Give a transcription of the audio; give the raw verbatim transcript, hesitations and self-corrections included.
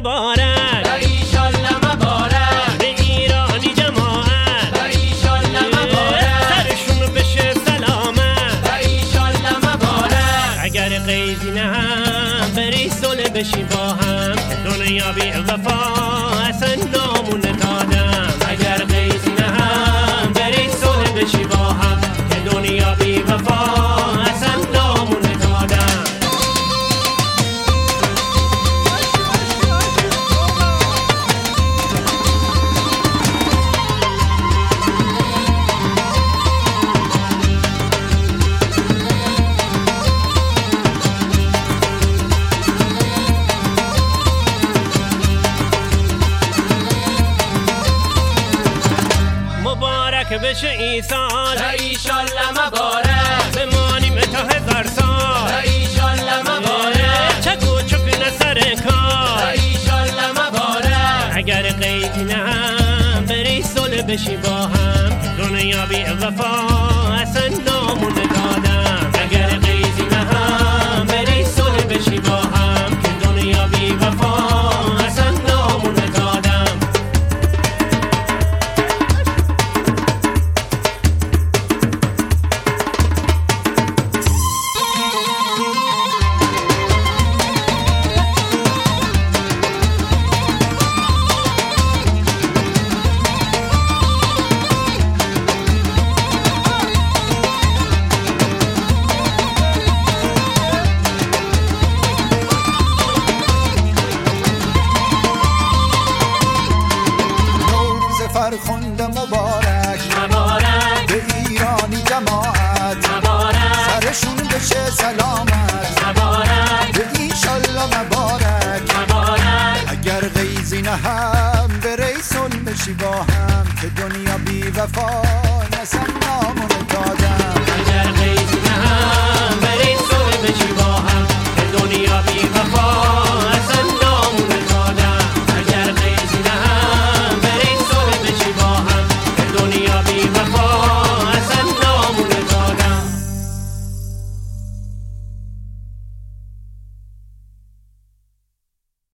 مبارک، ایشالله مبارک، به ایرانی جماعت، ایشالله مبارک، سرشون بشه سلامت، ایشالله مبارک. اگر قیدی نه هم بری صلح بشی با هم، دنیا بی وفا اصلا نامون دادم. اگر قیدی نه هم بری صلح بشی با هم، که دنیا بی وفا اصلا نامون دادم. مبارک بشه این سال، ایشالله مبارک، بمانیم تا هزار سال، ایشالله مبارک، چک و چک نه سر کار، ایشالله مبارک. اگر قیدی نه هم بری صلح بشی با هم، دنیا بی وفا اصلا نامون دادم. اگر قیدی نه هم بری صلح بشی با هم، که دنیا بی وفا اصلا نامون دادم. فرخنده مبارک، مبارک، به ایرانی جماعت، مبارک، سرشون بشه سلامت، مبارک، به ایشالله مبارک، مبارک. اگر قیزی نه هم بری صلح بشی با هم، که دنیا بی وفا نسم نامون داده.